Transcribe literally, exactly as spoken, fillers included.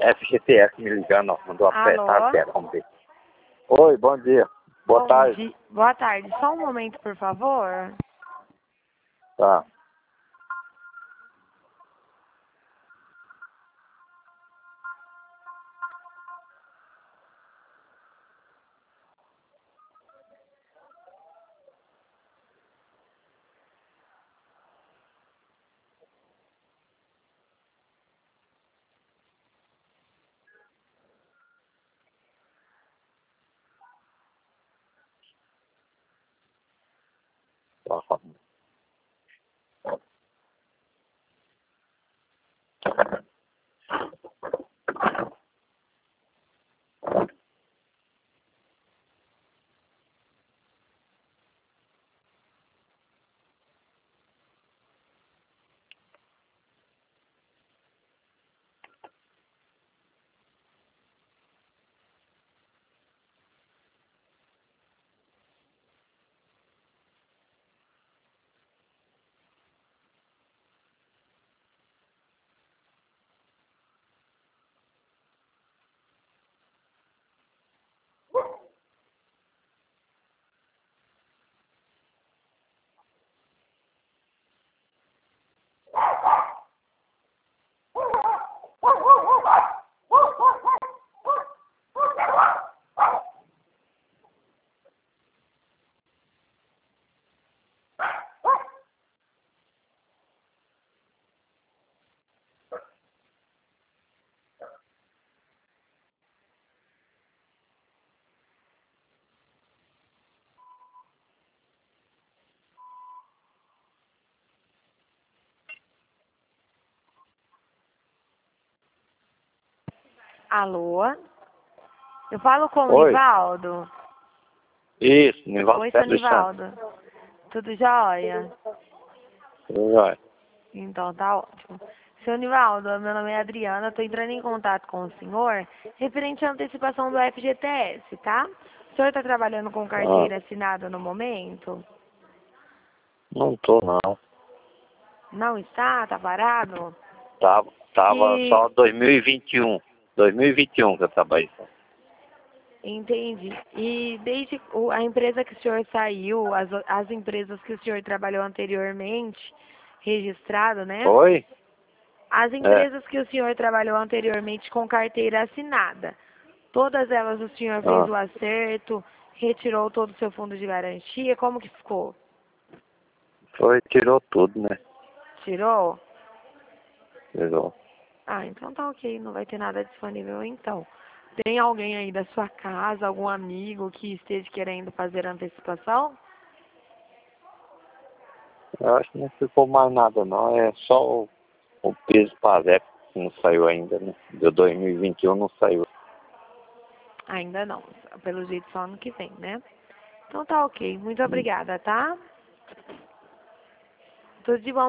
F G T S me ligando, ó. Mandou apertar Alô? a tela, vamos ver. Oi, bom dia. Boa Bom tarde. di- Boa tarde. Só um momento, por favor. Tá. Tá. Alô? Eu falo com o Oi. Nivaldo? Isso, Nivaldo Oi, seu Sérgio Santos. Nivaldo. Tudo jóia? Tudo jóia. Então, tá ótimo. Seu Nivaldo, meu nome é Adriana, estou entrando em contato com o senhor referente à antecipação do F G T S, tá? O senhor está trabalhando com Ah, carteira assinada no momento? não tô não. Não está? Está parado? Tava, tava E só dois mil e vinte e um. dois mil e vinte e um que eu trabalhei. entendi. E desde o- a empresa que o senhor saiu, as, o- as empresas que o senhor trabalhou anteriormente, registrado, né? Oi? As É. empresas que o senhor trabalhou anteriormente com carteira assinada, todas elas o senhor fez Ah, o acerto, retirou todo o seu fundo de garantia, como que ficou? foi, tirou tudo, né? Tirou? Tirou. Ah, então tá ok, não vai ter nada disponível então. Tem alguém aí da sua casa, algum amigo que esteja querendo fazer a antecipação? Eu acho que não ficou mais nada não. É só o, o peso PASEP que não saiu ainda, né? De dois mil e vinte e um não saiu. Ainda não, pelo jeito só ano que vem, né? Então tá ok, muito obrigada, tá? Tudo de bom.